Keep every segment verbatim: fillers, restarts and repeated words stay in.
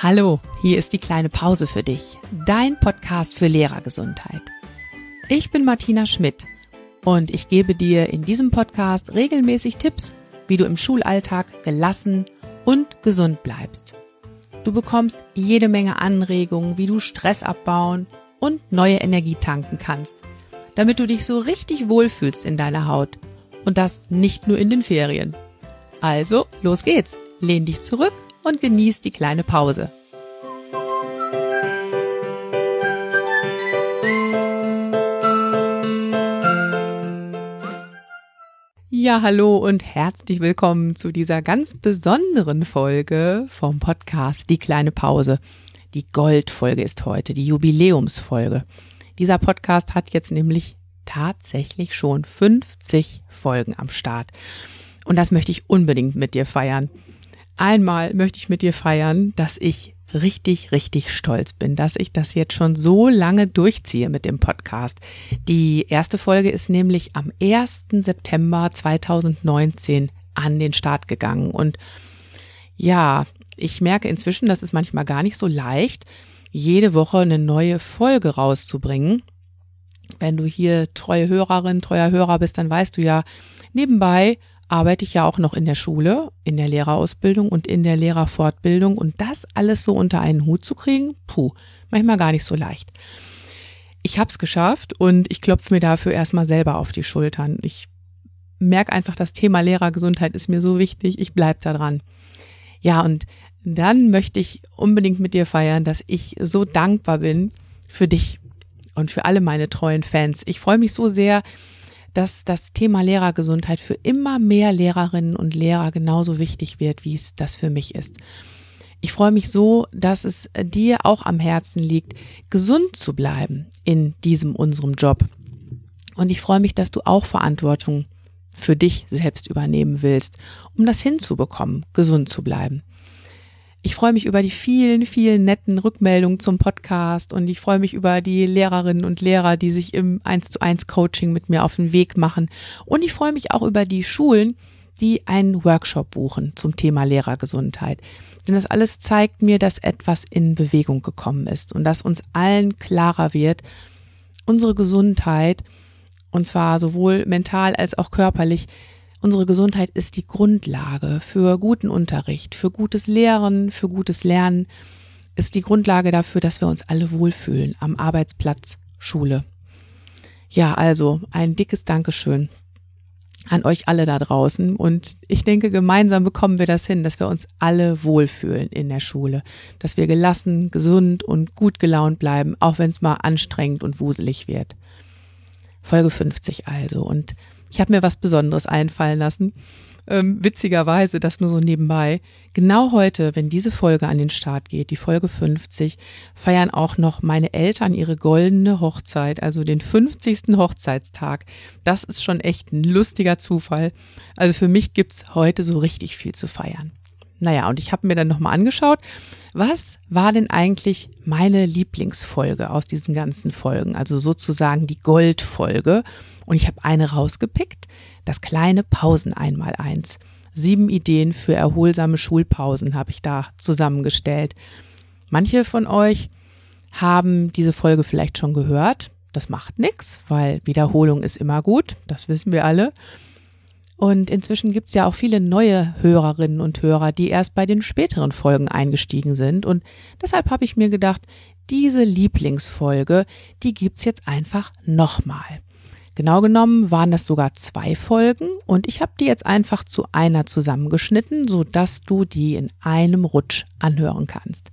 Hallo, hier ist die kleine Pause für dich, dein Podcast für Lehrergesundheit. Ich bin Martina Schmidt und ich gebe dir in diesem Podcast regelmäßig Tipps, wie du im Schulalltag gelassen und gesund bleibst. Du bekommst jede Menge Anregungen, wie du Stress abbauen und neue Energie tanken kannst, damit du dich so richtig wohlfühlst in deiner Haut und das nicht nur in den Ferien. Also, los geht's, lehn dich zurück und genieß die kleine Pause. Ja, hallo und herzlich willkommen zu dieser ganz besonderen Folge vom Podcast Die kleine Pause. Die Goldfolge ist heute, die Jubiläumsfolge. Dieser Podcast hat jetzt nämlich tatsächlich schon fünfzig Folgen am Start. Und das möchte ich unbedingt mit dir feiern. Einmal möchte ich mit dir feiern, dass ich richtig, richtig stolz bin, dass ich das jetzt schon so lange durchziehe mit dem Podcast. Die erste Folge ist nämlich am ersten September zweitausendneunzehn an den Start gegangen. Und ja, ich merke inzwischen, das ist manchmal gar nicht so leicht, jede Woche eine neue Folge rauszubringen. Wenn du hier treue Hörerin, treuer Hörer bist, dann weißt du ja, nebenbei arbeite ich ja auch noch in der Schule, in der Lehrerausbildung und in der Lehrerfortbildung und das alles so unter einen Hut zu kriegen, puh, manchmal gar nicht so leicht. Ich habe es geschafft und ich klopfe mir dafür erstmal selber auf die Schultern. Ich merke einfach, das Thema Lehrergesundheit ist mir so wichtig, ich bleibe da dran. Ja, und dann möchte ich unbedingt mit dir feiern, dass ich so dankbar bin für dich und für alle meine treuen Fans. Ich freue mich so sehr, dass das Thema Lehrergesundheit für immer mehr Lehrerinnen und Lehrer genauso wichtig wird, wie es das für mich ist. Ich freue mich so, dass es dir auch am Herzen liegt, gesund zu bleiben in diesem unserem Job. Und ich freue mich, dass du auch Verantwortung für dich selbst übernehmen willst, um das hinzubekommen, gesund zu bleiben. Ich freue mich über die vielen, vielen netten Rückmeldungen zum Podcast und ich freue mich über die Lehrerinnen und Lehrer, die sich im eins zu eins Coaching mit mir auf den Weg machen. Und ich freue mich auch über die Schulen, die einen Workshop buchen zum Thema Lehrergesundheit. Denn das alles zeigt mir, dass etwas in Bewegung gekommen ist und dass uns allen klarer wird, unsere Gesundheit, und zwar sowohl mental als auch körperlich, unsere Gesundheit ist die Grundlage für guten Unterricht, für gutes Lehren, für gutes Lernen, ist die Grundlage dafür, dass wir uns alle wohlfühlen am Arbeitsplatz, Schule. Ja, also ein dickes Dankeschön an euch alle da draußen und ich denke, gemeinsam bekommen wir das hin, dass wir uns alle wohlfühlen in der Schule, dass wir gelassen, gesund und gut gelaunt bleiben, auch wenn es mal anstrengend und wuselig wird. Folge fünfzig also und ich habe mir was Besonderes einfallen lassen. Ähm, witzigerweise, das nur so nebenbei. Genau heute, wenn diese Folge an den Start geht, die Folge fünfzig, feiern auch noch meine Eltern ihre goldene Hochzeit, also den fünfzigsten Hochzeitstag. Das ist schon echt ein lustiger Zufall. Also für mich gibt's heute so richtig viel zu feiern. Naja, und ich habe mir dann nochmal angeschaut, was war denn eigentlich meine Lieblingsfolge aus diesen ganzen Folgen, also sozusagen die Goldfolge. Und ich habe eine rausgepickt, das kleine Pausen-Einmaleins. Sieben Ideen für erholsame Schulpausen habe ich da zusammengestellt. Manche von euch haben diese Folge vielleicht schon gehört. Das macht nichts, weil Wiederholung ist immer gut, das wissen wir alle. Und inzwischen gibt es ja auch viele neue Hörerinnen und Hörer, die erst bei den späteren Folgen eingestiegen sind. Und deshalb habe ich mir gedacht, diese Lieblingsfolge, die gibt's jetzt einfach nochmal. Genau genommen waren das sogar zwei Folgen und ich habe die jetzt einfach zu einer zusammengeschnitten, sodass du die in einem Rutsch anhören kannst.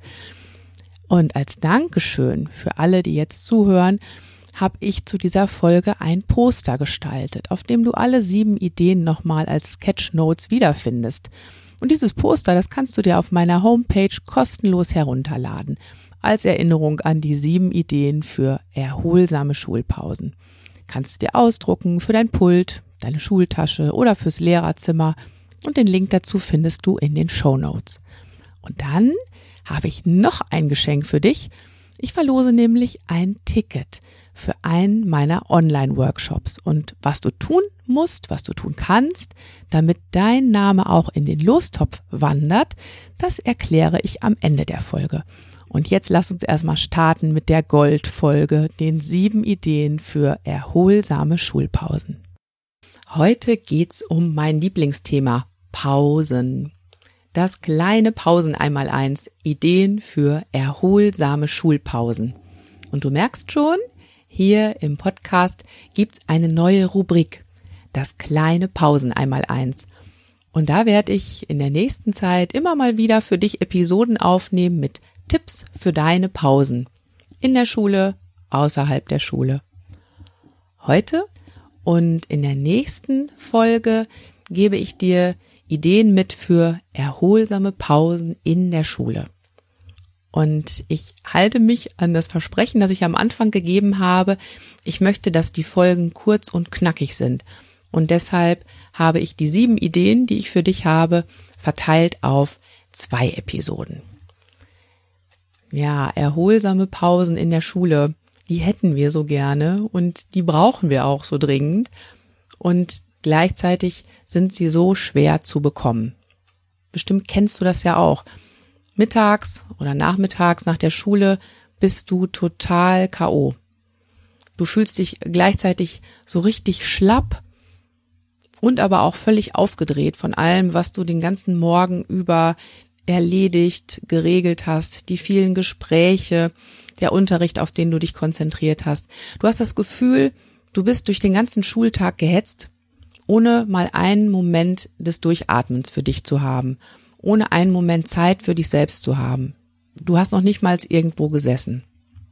Und als Dankeschön für alle, die jetzt zuhören, habe ich zu dieser Folge ein Poster gestaltet, auf dem du alle sieben Ideen nochmal als Sketchnotes wiederfindest. Und dieses Poster, das kannst du dir auf meiner Homepage kostenlos herunterladen, als Erinnerung an die sieben Ideen für erholsame Schulpausen. Kannst du dir ausdrucken für dein Pult, deine Schultasche oder fürs Lehrerzimmer und den Link dazu findest du in den Shownotes. Und dann habe ich noch ein Geschenk für dich. Ich verlose nämlich ein Ticket für einen meiner Online-Workshops. Und was du tun musst, was du tun kannst, damit dein Name auch in den Lostopf wandert, das erkläre ich am Ende der Folge. Und jetzt lass uns erstmal starten mit der Goldfolge, den sieben Ideen für erholsame Schulpausen. Heute geht's um mein Lieblingsthema, Pausen. Das kleine Pausen einmal eins, Ideen für erholsame Schulpausen. Und du merkst schon, hier im Podcast gibt's eine neue Rubrik, das kleine Pausen einmal eins. Und da werde ich in der nächsten Zeit immer mal wieder für dich Episoden aufnehmen mit Tipps für deine Pausen. In der Schule, außerhalb der Schule. Heute und in der nächsten Folge gebe ich dir Ideen mit für erholsame Pausen in der Schule. Und ich halte mich an das Versprechen, das ich am Anfang gegeben habe. Ich möchte, dass die Folgen kurz und knackig sind. Und deshalb habe ich die sieben Ideen, die ich für dich habe, verteilt auf zwei Episoden. Ja, erholsame Pausen in der Schule, die hätten wir so gerne und die brauchen wir auch so dringend. Und gleichzeitig sind sie so schwer zu bekommen. Bestimmt kennst du das ja auch. Mittags oder nachmittags nach der Schule bist du total K O. Du fühlst dich gleichzeitig so richtig schlapp und aber auch völlig aufgedreht von allem, was du den ganzen Morgen über erledigt, geregelt hast, die vielen Gespräche, der Unterricht, auf den du dich konzentriert hast. Du hast das Gefühl, du bist durch den ganzen Schultag gehetzt, ohne mal einen Moment des Durchatmens für dich zu haben, ohne einen Moment Zeit für dich selbst zu haben. Du hast noch nicht mal irgendwo gesessen.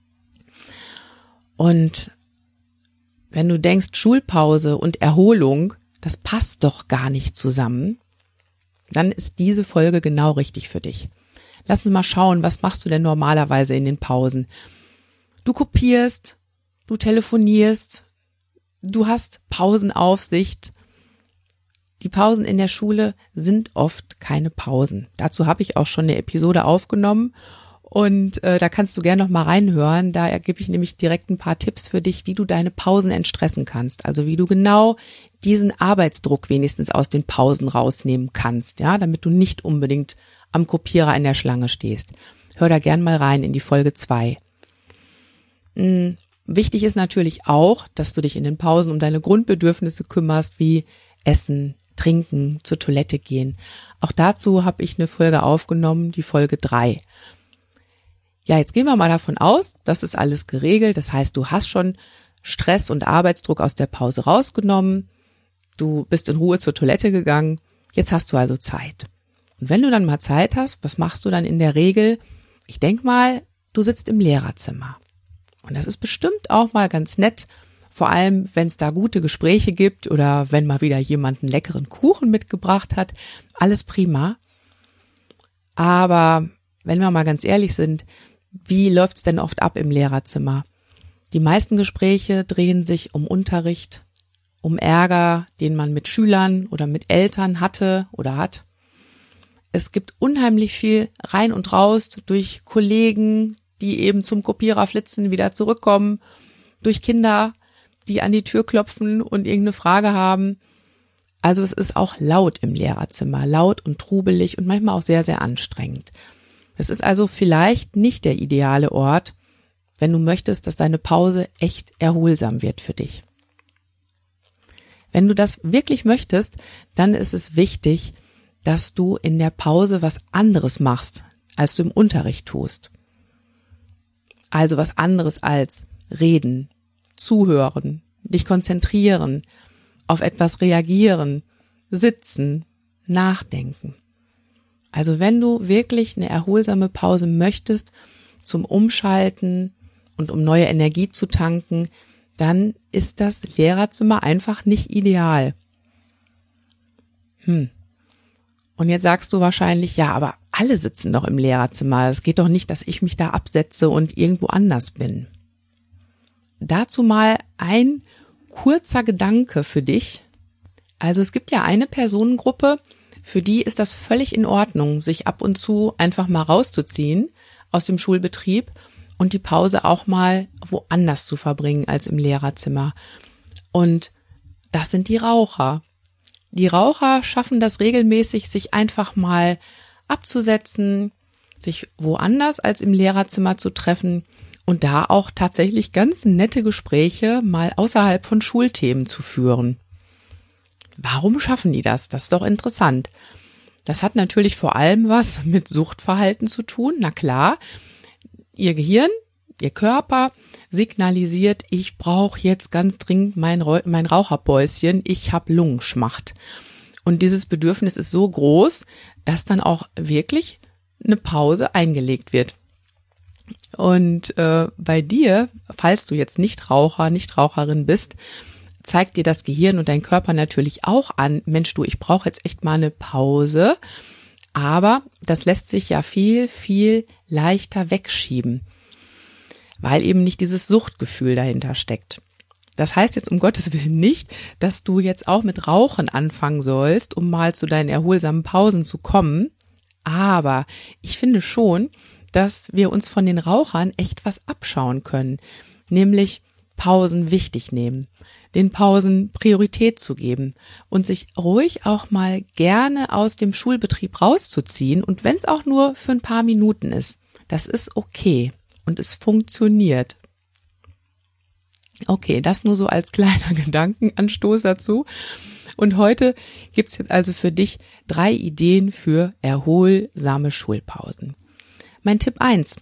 Und wenn du denkst, Schulpause und Erholung, das passt doch gar nicht zusammen, dann ist diese Folge genau richtig für dich. Lass uns mal schauen, was machst du denn normalerweise in den Pausen? Du kopierst, du telefonierst, du hast Pausenaufsicht. Die Pausen in der Schule sind oft keine Pausen. Dazu habe ich auch schon eine Episode aufgenommen und äh, da kannst du gerne noch mal reinhören. Da gebe ich nämlich direkt ein paar Tipps für dich, wie du deine Pausen entstressen kannst. Also wie du genau diesen Arbeitsdruck wenigstens aus den Pausen rausnehmen kannst, ja, damit du nicht unbedingt am Kopierer in der Schlange stehst. Hör da gern mal rein in die Folge zwei. Hm, wichtig ist natürlich auch, dass du dich in den Pausen um deine Grundbedürfnisse kümmerst, wie Essen, Trinken, zur Toilette gehen. Auch dazu habe ich eine Folge aufgenommen, die Folge drei. Ja, jetzt gehen wir mal davon aus, das ist alles geregelt. Das heißt, du hast schon Stress und Arbeitsdruck aus der Pause rausgenommen. Du bist in Ruhe zur Toilette gegangen. Jetzt hast du also Zeit. Und wenn du dann mal Zeit hast, was machst du dann in der Regel? Ich denk mal, du sitzt im Lehrerzimmer. Und das ist bestimmt auch mal ganz nett, vor allem, wenn es da gute Gespräche gibt oder wenn mal wieder jemand einen leckeren Kuchen mitgebracht hat. Alles prima. Aber wenn wir mal ganz ehrlich sind, wie läuft's denn oft ab im Lehrerzimmer? Die meisten Gespräche drehen sich um Unterricht, um Ärger, den man mit Schülern oder mit Eltern hatte oder hat. Es gibt unheimlich viel rein und raus durch Kollegen, die eben zum Kopierer flitzen, wieder zurückkommen, durch Kinder, die an die Tür klopfen und irgendeine Frage haben. Also es ist auch laut im Lehrerzimmer, laut und trubelig und manchmal auch sehr, sehr anstrengend. Es ist also vielleicht nicht der ideale Ort, wenn du möchtest, dass deine Pause echt erholsam wird für dich. Wenn du das wirklich möchtest, dann ist es wichtig, dass du in der Pause was anderes machst, als du im Unterricht tust. Also was anderes als reden, zuhören, dich konzentrieren, auf etwas reagieren, sitzen, nachdenken. Also wenn du wirklich eine erholsame Pause möchtest zum Umschalten und um neue Energie zu tanken, dann ist das Lehrerzimmer einfach nicht ideal. Hm. Und jetzt sagst du wahrscheinlich, ja, aber alle sitzen doch im Lehrerzimmer. Es geht doch nicht, dass ich mich da absetze und irgendwo anders bin. Dazu mal ein kurzer Gedanke für dich. Also es gibt ja eine Personengruppe, für die ist das völlig in Ordnung, sich ab und zu einfach mal rauszuziehen aus dem Schulbetrieb und die Pause auch mal woanders zu verbringen als im Lehrerzimmer. Und das sind die Raucher. Die Raucher schaffen das regelmäßig, sich einfach mal abzusetzen, sich woanders als im Lehrerzimmer zu treffen und da auch tatsächlich ganz nette Gespräche mal außerhalb von Schulthemen zu führen. Warum schaffen die das? Das ist doch interessant. Das hat natürlich vor allem was mit Suchtverhalten zu tun. Na klar, ihr Gehirn, ihr Körper signalisiert, ich brauche jetzt ganz dringend mein, mein Raucherbäuschen, ich habe Lungenschmacht. Und dieses Bedürfnis ist so groß, dass dann auch wirklich eine Pause eingelegt wird. Und äh, bei dir, falls du jetzt nicht Raucher, nicht Raucherin bist, zeigt dir das Gehirn und dein Körper natürlich auch an, Mensch du, ich brauche jetzt echt mal eine Pause. Aber das lässt sich ja viel, viel leichter wegschieben, weil eben nicht dieses Suchtgefühl dahinter steckt. Das heißt jetzt um Gottes Willen nicht, dass du jetzt auch mit Rauchen anfangen sollst, um mal zu deinen erholsamen Pausen zu kommen. Aber ich finde schon, dass wir uns von den Rauchern echt was abschauen können, nämlich Pausen wichtig nehmen, den Pausen Priorität zu geben und sich ruhig auch mal gerne aus dem Schulbetrieb rauszuziehen und wenn es auch nur für ein paar Minuten ist, das ist okay und es funktioniert. Okay, das nur so als kleiner Gedankenanstoß dazu. Und heute gibt's jetzt also für dich drei Ideen für erholsame Schulpausen. Mein Tipp eins,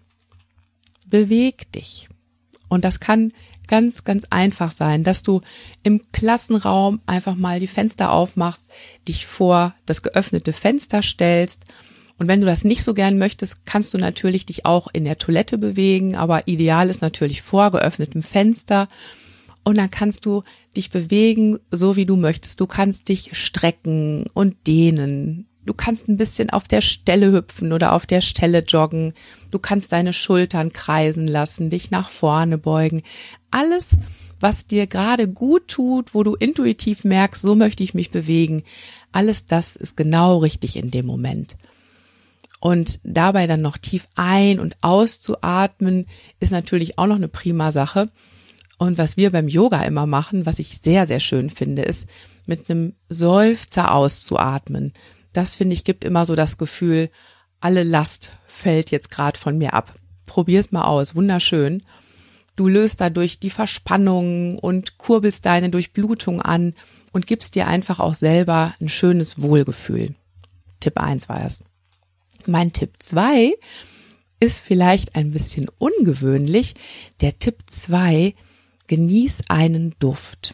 beweg dich. Und das kann ganz, ganz einfach sein, dass du im Klassenraum einfach mal die Fenster aufmachst, dich vor das geöffnete Fenster stellst. Und wenn du das nicht so gern möchtest, kannst du natürlich dich auch in der Toilette bewegen, aber ideal ist natürlich vor geöffnetem Fenster. Und dann kannst du dich bewegen, so wie du möchtest. Du kannst dich strecken und dehnen. Du kannst ein bisschen auf der Stelle hüpfen oder auf der Stelle joggen. Du kannst deine Schultern kreisen lassen, dich nach vorne beugen. Alles, was dir gerade gut tut, wo du intuitiv merkst, so möchte ich mich bewegen, alles das ist genau richtig in dem Moment. Und dabei dann noch tief ein- und auszuatmen, ist natürlich auch noch eine prima Sache. Und was wir beim Yoga immer machen, was ich sehr, sehr schön finde, ist mit einem Seufzer auszuatmen. Das, finde ich, gibt immer so das Gefühl, alle Last fällt jetzt gerade von mir ab. Probier's mal aus, wunderschön. Du löst dadurch die Verspannung und kurbelst deine Durchblutung an und gibst dir einfach auch selber ein schönes Wohlgefühl. Tipp eins war das. Mein Tipp zwei ist vielleicht ein bisschen ungewöhnlich. Der Tipp zwei, genieß einen Duft.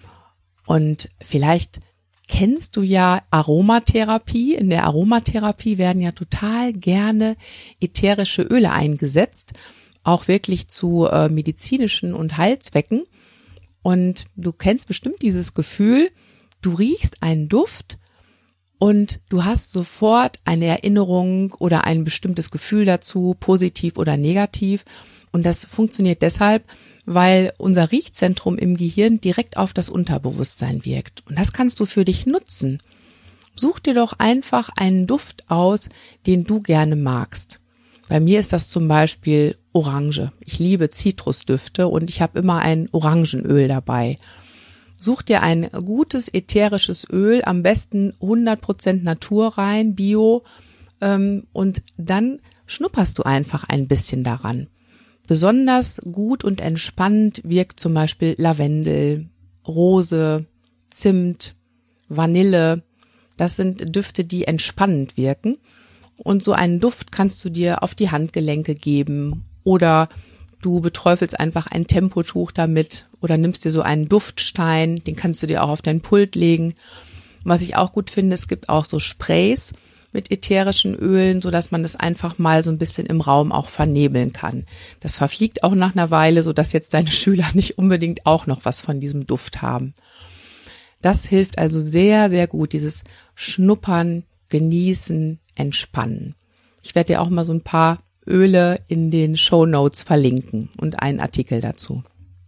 Und vielleicht kennst du ja Aromatherapie. In der Aromatherapie werden ja total gerne ätherische Öle eingesetzt, auch wirklich zu äh, medizinischen und Heilzwecken. Und du kennst bestimmt dieses Gefühl, du riechst einen Duft und du hast sofort eine Erinnerung oder ein bestimmtes Gefühl dazu, positiv oder negativ. Und das funktioniert deshalb, weil unser Riechzentrum im Gehirn direkt auf das Unterbewusstsein wirkt. Und das kannst du für dich nutzen. Such dir doch einfach einen Duft aus, den du gerne magst. Bei mir ist das zum Beispiel Orange. Ich liebe Zitrusdüfte und ich habe immer ein Orangenöl dabei. Such dir ein gutes ätherisches Öl, am besten hundert Prozent naturrein, bio, ähm, und dann schnupperst du einfach ein bisschen daran. Besonders gut und entspannend wirkt zum Beispiel Lavendel, Rose, Zimt, Vanille. Das sind Düfte, die entspannend wirken. Und so einen Duft kannst du dir auf die Handgelenke geben oder du beträufelst einfach ein Tempotuch damit oder nimmst dir so einen Duftstein, den kannst du dir auch auf dein Pult legen. Was ich auch gut finde, es gibt auch so Sprays mit ätherischen Ölen, so dass man das einfach mal so ein bisschen im Raum auch vernebeln kann. Das verfliegt auch nach einer Weile, so dass jetzt deine Schüler nicht unbedingt auch noch was von diesem Duft haben. Das hilft also sehr, sehr gut, dieses Schnuppern, Genießen, Entspannen. Ich werde dir auch mal so ein paar Öle in den Shownotes verlinken und einen Artikel dazu.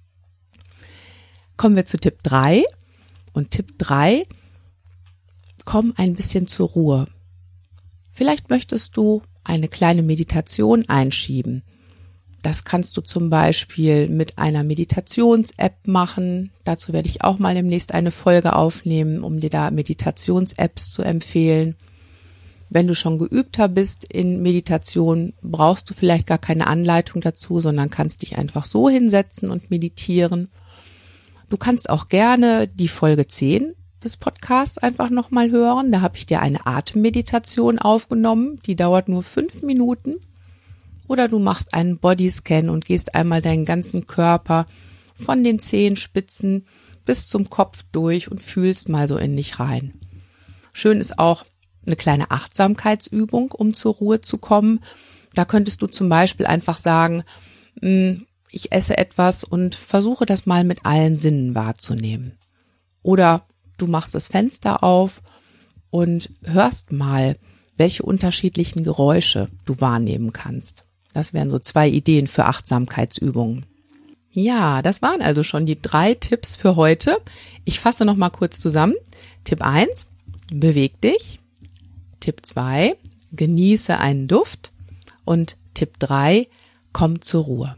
Kommen wir zu Tipp drei. Und Tipp drei, komm ein bisschen zur Ruhe. Vielleicht möchtest du eine kleine Meditation einschieben. Das kannst du zum Beispiel mit einer Meditations-App machen. Dazu werde ich auch mal demnächst eine Folge aufnehmen, um dir da Meditations-Apps zu empfehlen. Wenn du schon geübter bist in Meditation, brauchst du vielleicht gar keine Anleitung dazu, sondern kannst dich einfach so hinsetzen und meditieren. Du kannst auch gerne die Folge zehn des Podcasts einfach nochmal hören. Da habe ich dir eine Atemmeditation aufgenommen, die dauert nur fünf Minuten. Oder du machst einen Bodyscan und gehst einmal deinen ganzen Körper von den Zehenspitzen bis zum Kopf durch und fühlst mal so in dich rein. Schön ist auch eine kleine Achtsamkeitsübung, um zur Ruhe zu kommen. Da könntest du zum Beispiel einfach sagen, ich esse etwas und versuche das mal mit allen Sinnen wahrzunehmen. Oder du machst das Fenster auf und hörst mal, welche unterschiedlichen Geräusche du wahrnehmen kannst. Das wären so zwei Ideen für Achtsamkeitsübungen. Ja, das waren also schon die drei Tipps für heute. Ich fasse noch mal kurz zusammen. Tipp eins, beweg dich. Tipp zwei, genieße einen Duft. Und Tipp drei, komm zur Ruhe.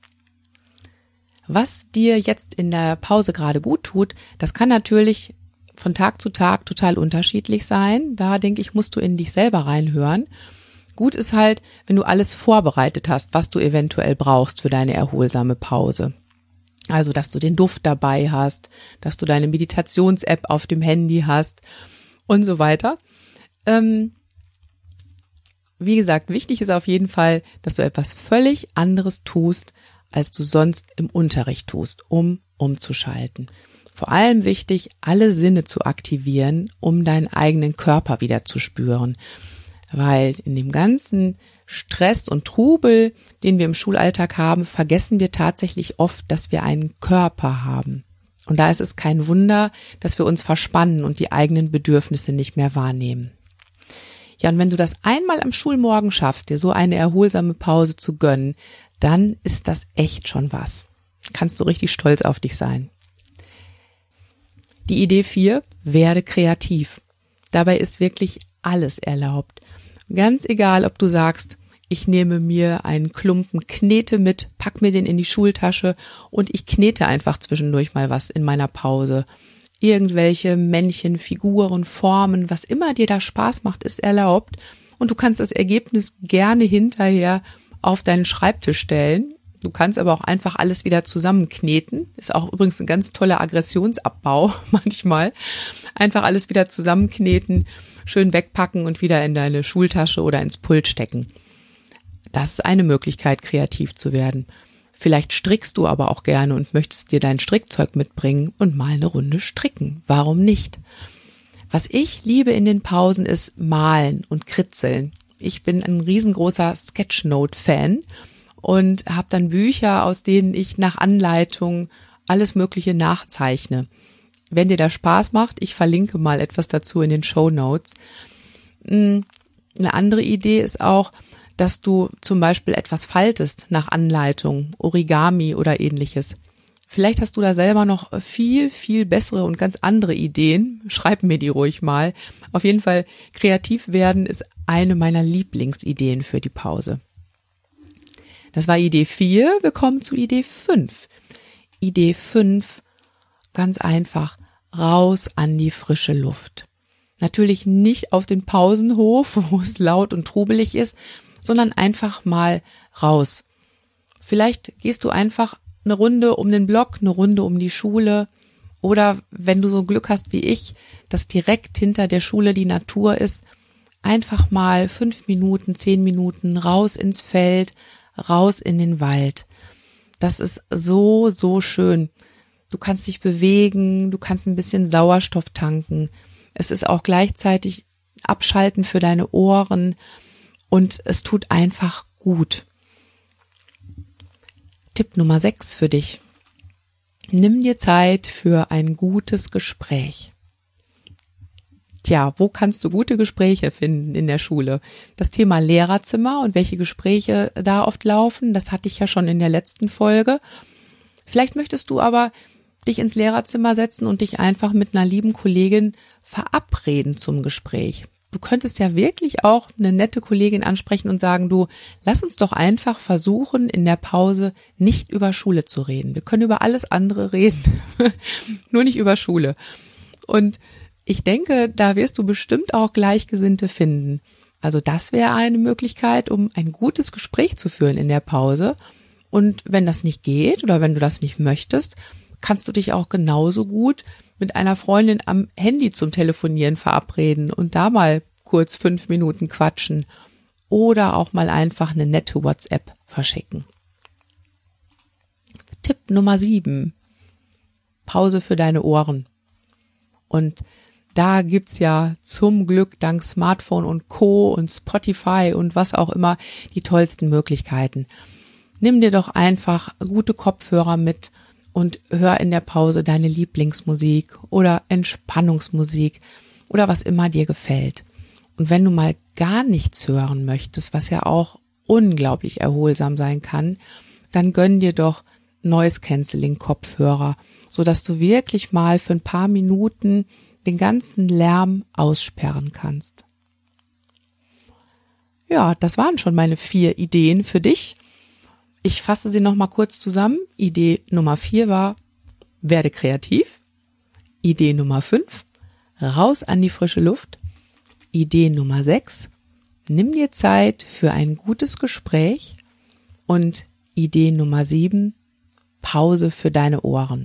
Was dir jetzt in der Pause gerade gut tut, das kann natürlich von Tag zu Tag total unterschiedlich sein. Da denke ich, musst du in dich selber reinhören. Gut ist halt, wenn du alles vorbereitet hast, was du eventuell brauchst für deine erholsame Pause. Also, dass du den Duft dabei hast, dass du deine Meditations-App auf dem Handy hast und so weiter. Ähm, wie gesagt, wichtig ist auf jeden Fall, dass du etwas völlig anderes tust, als du sonst im Unterricht tust, um umzuschalten. Vor allem wichtig, alle Sinne zu aktivieren, um deinen eigenen Körper wieder zu spüren. Weil in dem ganzen Stress und Trubel, den wir im Schulalltag haben, vergessen wir tatsächlich oft, dass wir einen Körper haben. Und da ist es kein Wunder, dass wir uns verspannen und die eigenen Bedürfnisse nicht mehr wahrnehmen. Ja, und wenn du das einmal am Schulmorgen schaffst, dir so eine erholsame Pause zu gönnen, dann ist das echt schon was. Kannst du richtig stolz auf dich sein. Die Idee vier, werde kreativ. Dabei ist wirklich alles erlaubt. Ganz egal, ob du sagst, ich nehme mir einen Klumpen Knete mit, pack mir den in die Schultasche und ich knete einfach zwischendurch mal was in meiner Pause. Irgendwelche Männchen, Figuren, Formen, was immer dir da Spaß macht, ist erlaubt. Und du kannst das Ergebnis gerne hinterher auf deinen Schreibtisch stellen. Du kannst aber auch einfach alles wieder zusammenkneten. Ist auch übrigens ein ganz toller Aggressionsabbau manchmal. Einfach alles wieder zusammenkneten, schön wegpacken und wieder in deine Schultasche oder ins Pult stecken. Das ist eine Möglichkeit, kreativ zu werden. Vielleicht strickst du aber auch gerne und möchtest dir dein Strickzeug mitbringen und mal eine Runde stricken. Warum nicht? Was ich liebe in den Pausen ist Malen und Kritzeln. Ich bin ein riesengroßer Sketchnote-Fan und habe dann Bücher, aus denen ich nach Anleitung alles Mögliche nachzeichne. Wenn dir das Spaß macht, ich verlinke mal etwas dazu in den Shownotes. Eine andere Idee ist auch, dass du zum Beispiel etwas faltest nach Anleitung, Origami oder ähnliches. Vielleicht hast du da selber noch viel, viel bessere und ganz andere Ideen. Schreib mir die ruhig mal. Auf jeden Fall, kreativ werden ist eine meiner Lieblingsideen für die Pause. Das war Idee vier. Wir kommen zu Idee fünf. Idee fünf, ganz einfach, raus an die frische Luft. Natürlich nicht auf den Pausenhof, wo es laut und trubelig ist, sondern einfach mal raus. Vielleicht gehst du einfach eine Runde um den Block, eine Runde um die Schule oder wenn du so Glück hast wie ich, dass direkt hinter der Schule die Natur ist, einfach mal fünf Minuten, zehn Minuten raus ins Feld, raus in den Wald. Das ist so, so schön. Du kannst dich bewegen, du kannst ein bisschen Sauerstoff tanken. Es ist auch gleichzeitig Abschalten für deine Ohren und es tut einfach gut. Tipp Nummer sechs für dich. Nimm dir Zeit für ein gutes Gespräch. Tja, wo kannst du gute Gespräche finden in der Schule? Das Thema Lehrerzimmer und welche Gespräche da oft laufen, das hatte ich ja schon in der letzten Folge. Vielleicht möchtest du aber dich ins Lehrerzimmer setzen und dich einfach mit einer lieben Kollegin verabreden zum Gespräch. du könntest ja wirklich auch eine nette Kollegin ansprechen und sagen, du, lass uns doch einfach versuchen, in der Pause nicht über Schule zu reden. Wir können über alles andere reden, nur nicht über Schule. Und ich denke, da wirst du bestimmt auch Gleichgesinnte finden. Also das wäre eine Möglichkeit, um ein gutes Gespräch zu führen in der Pause. Und wenn das nicht geht oder wenn du das nicht möchtest, kannst du dich auch genauso gut mit einer Freundin am Handy zum Telefonieren verabreden und da mal kurz fünf Minuten quatschen oder auch mal einfach eine nette WhatsApp verschicken. Tipp Nummer sieben. Pause für deine Ohren. Und da gibt's ja zum Glück dank Smartphone und Co. und Spotify und was auch immer die tollsten Möglichkeiten. Nimm dir doch einfach gute Kopfhörer mit und hör in der Pause deine Lieblingsmusik oder Entspannungsmusik oder was immer dir gefällt. Und wenn du mal gar nichts hören möchtest, was ja auch unglaublich erholsam sein kann, dann gönn dir doch Noise-Canceling-Kopfhörer, sodass du wirklich mal für ein paar Minuten den ganzen Lärm aussperren kannst. Ja, das waren schon meine vier Ideen für dich. Ich fasse sie noch mal kurz zusammen. Idee Nummer vier war, werde kreativ. Idee Nummer fünf, raus an die frische Luft. Idee Nummer sechs, nimm dir Zeit für ein gutes Gespräch. Und Idee Nummer sieben, Pause für deine Ohren.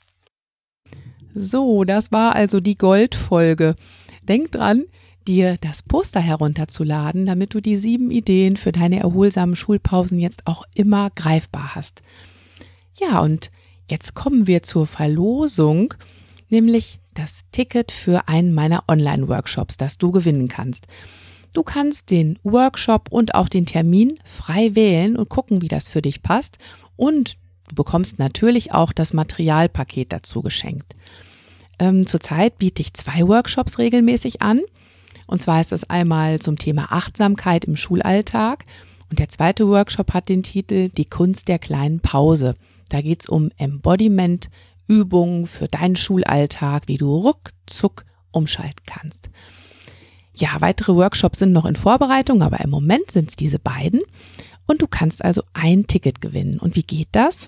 So, das war also die Goldfolge. Denk dran, dir das Poster herunterzuladen, damit du die sieben Ideen für deine erholsamen Schulpausen jetzt auch immer greifbar hast. Ja, und jetzt kommen wir zur Verlosung, nämlich das Ticket für einen meiner Online-Workshops, das du gewinnen kannst. Du kannst den Workshop und auch den Termin frei wählen und gucken, wie das für dich passt. Und du bekommst natürlich auch das Materialpaket dazu geschenkt. Ähm, zurzeit biete ich zwei Workshops regelmäßig an. Und zwar ist es einmal zum Thema Achtsamkeit im Schulalltag. Und der zweite Workshop hat den Titel Die Kunst der kleinen Pause. Da geht es um Embodiment-Übungen für deinen Schulalltag, wie du ruckzuck umschalten kannst. Ja, weitere Workshops sind noch in Vorbereitung, aber im Moment sind es diese beiden. Und du kannst also ein Ticket gewinnen. Und wie geht das?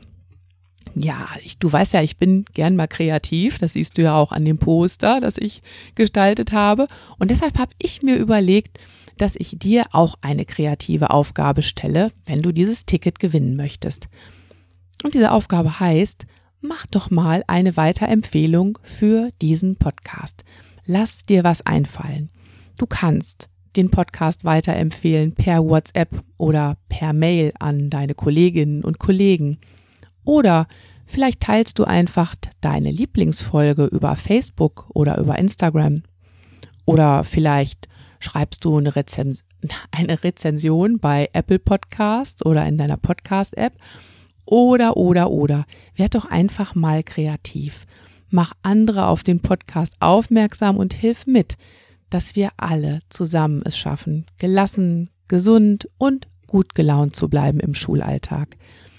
Ja, ich, du weißt ja, ich bin gern mal kreativ. Das siehst du ja auch an dem Poster, das ich gestaltet habe. Und deshalb habe ich mir überlegt, dass ich dir auch eine kreative Aufgabe stelle, wenn du dieses Ticket gewinnen möchtest. Und diese Aufgabe heißt, mach doch mal eine Weiterempfehlung für diesen Podcast. Lass dir was einfallen. Du kannst den Podcast weiterempfehlen per WhatsApp oder per Mail an deine Kolleginnen und Kollegen. Oder vielleicht teilst du einfach deine Lieblingsfolge über Facebook oder über Instagram. Oder vielleicht schreibst du eine, Rezens- eine Rezension bei Apple Podcasts oder in deiner Podcast-App. Oder, oder, oder. Werd doch einfach mal kreativ. Mach andere auf den Podcast aufmerksam und hilf mit, dass wir alle zusammen es schaffen, gelassen, gesund und gut gelaunt zu bleiben im Schulalltag.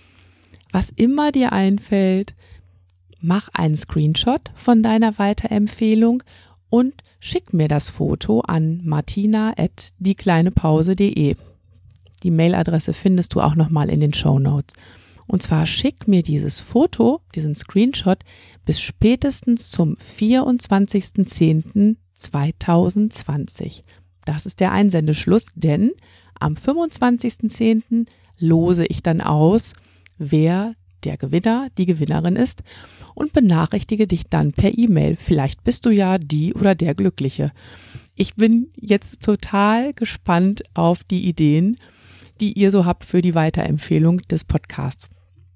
Was immer dir einfällt, mach einen Screenshot von deiner Weiterempfehlung und schick mir das Foto an martina at diekleinepause punkt de. Die Mailadresse findest du auch nochmal in den Shownotes. Und zwar schick mir dieses Foto, diesen Screenshot, bis spätestens zum vierundzwanzigsten zehnten zweitausendzwanzig. Das ist der Einsendeschluss, denn am fünfundzwanzigsten zehnten lose ich dann aus, wer der Gewinner, die Gewinnerin ist und benachrichtige dich dann per E-Mail. Vielleicht bist du ja die oder der Glückliche. Ich bin jetzt total gespannt auf die Ideen, die ihr so habt für die Weiterempfehlung des Podcasts.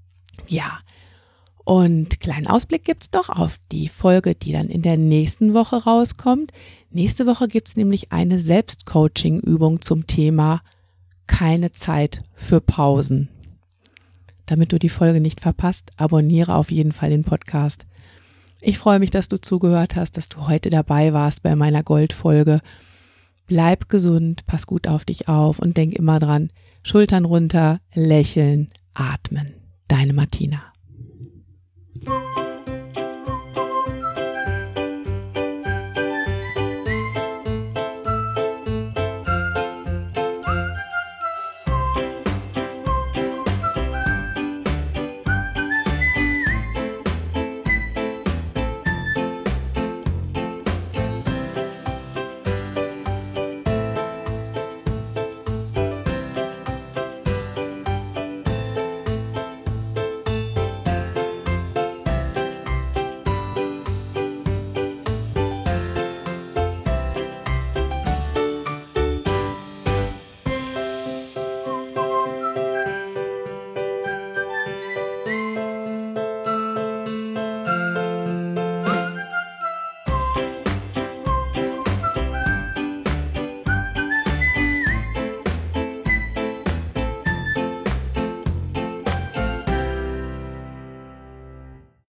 Ja, und kleinen Ausblick gibt's doch auf die Folge, die dann in der nächsten Woche rauskommt. Nächste Woche gibt's nämlich eine Selbstcoaching-Übung zum Thema keine Zeit für Pausen. Damit du die Folge nicht verpasst, abonniere auf jeden Fall den Podcast. Ich freue mich, dass du zugehört hast, dass du heute dabei warst bei meiner Goldfolge. Bleib gesund, pass gut auf dich auf und denk immer dran, Schultern runter, lächeln, atmen. Deine Martina.